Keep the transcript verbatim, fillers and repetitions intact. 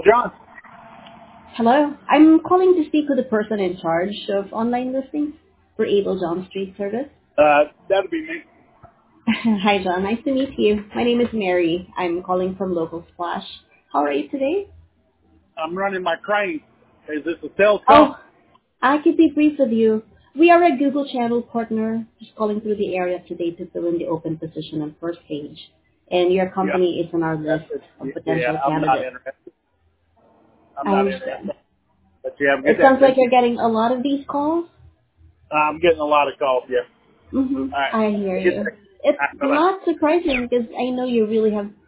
John. Hello. I'm calling to speak with the person in charge of online listings for Able John Street Service. Uh, that'd be me. Hi, John. Nice to meet you. My name is Mary. I'm calling from Local Splash. How are you today? I'm running my crane. Is this a sales call? Oh, I could be brief with you. We are a Google Channel partner, just calling through the area today to fill in the open position on first page. And your Yeah. company is on our That's list of it. Yeah, potential I'm not candidates. interested. I'm I not interested. understand. But you have a good It day. sounds like Thank you. you're getting a lot of these calls. I'm getting a lot of calls. Yeah. Mm-hmm. All right. I hear Good you. day. It's All right. Bye bye. not surprising because I know you really have